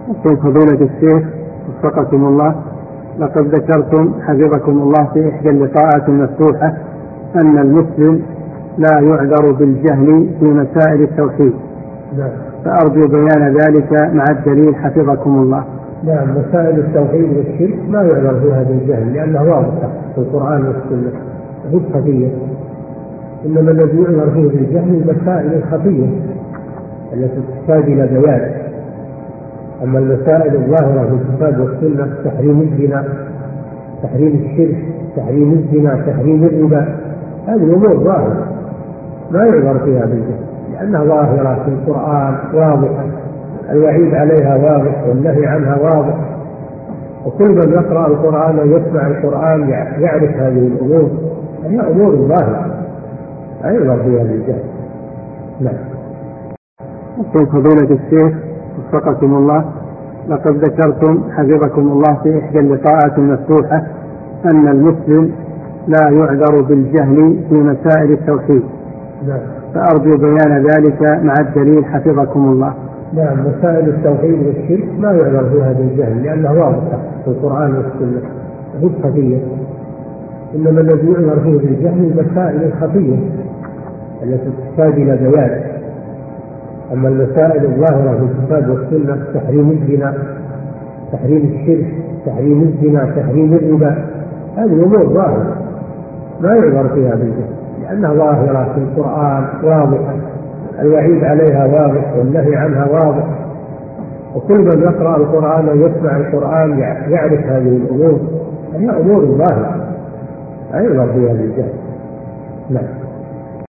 يقول فضيلة الشيخ وفقكم الله، لقد ذكرتم حفظكم الله في إحدى اللقاءات المفتوحة أن المسلم لا يعذر بالجهل في مسائل التوحيد، فأرجو بيان ذلك مع الدليل حفظكم الله. نعم، مسائل التوحيد والشرك ما يعذر فيها بالجهل لأنه واضح في القرآن والسنة هي خفية، إنما الذي يعذر فيه بالجهل المسائل الخفية التي تحتاج إلى بيان. أما المسائل الظاهرة في الكتاب والسنة تحريم الزنا، تحريم الشرك، تحريم الزنا، تحريم الربا، هذه أمور ظاهرة ما يعذر فيها بالجهل لأنها ظاهرة في القرآن واضحة، الوعيد عليها واضح والنهي عنها واضح، وكل من يقرأ القرآن ويسمع القرآن يعرف هذه الأمور، هي أمور ظاهرة لا يعذر فيها بالجهل. نعم. يقول فضيلة الشيخ وفقكم الله، لقد ذكرتم حفظكم الله في إحدى اللقاءات المفتوحة أن المسلم لا يعذر بالجهل في مسائل التوحيد، فأرجو بيان ذلك مع الدليل حفظكم الله. نعم، مسائل التوحيد والشرك ما يعذر فيها بالجهل لأنها واضحة في القرآن والسنة هي خفية، إنما الذي يعذر فيه بالجهل المسائل الخفية التي تحتاج إلى بيان. أما المسائل الظاهرة في الكتاب والسنة تحريم الزنا، تحريم الشرك، تحريم الزنا، تحريم الربا، هذه أمور ظاهرة ما يعذر فيها بالجهل لأنها ظاهرة في القرآن واضحة، الوعيد عليها واضح والنهي عنها واضح، وكل من يقرأ القرآن ويسمع القرآن يعرف هذه الأمور، هي أمور ظاهرة لا يعذر فيها بالجهل. نعم.